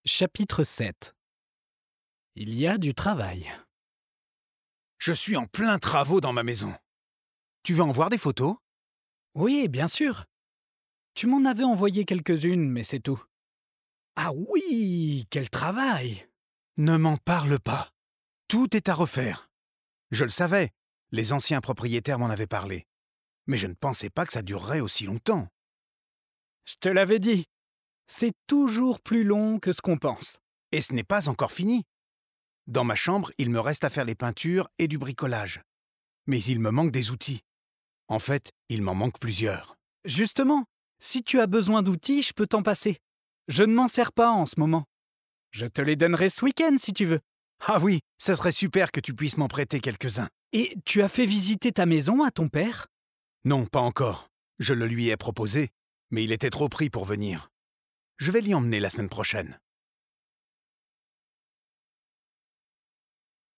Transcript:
Chapitre 7. Il y a du travail. Je suis en plein travaux dans ma maison. Tu veux en voir des photos? Oui, bien sûr. Tu m'en avais envoyé quelques-unes, mais c'est tout. Ah oui, quel travail! Ne m'en parle pas. Tout est à refaire. Je le savais, les anciens propriétaires m'en avaient parlé. Mais je ne pensais pas que ça durerait aussi longtemps. Je te l'avais dit. C'est toujours plus long que ce qu'on pense. Et ce n'est pas encore fini. Dans ma chambre, il me reste à faire les peintures et du bricolage. Mais il me manque des outils. En fait, il m'en manque plusieurs. Justement, si tu as besoin d'outils, je peux t'en passer. Je ne m'en sers pas en ce moment. Je te les donnerai ce week-end si tu veux. Ah oui, ça serait super que tu puisses m'en prêter quelques-uns. Et tu as fait visiter ta maison à ton père? Non, pas encore. Je le lui ai proposé, mais il était trop pris pour venir. Je vais l'y emmener la semaine prochaine.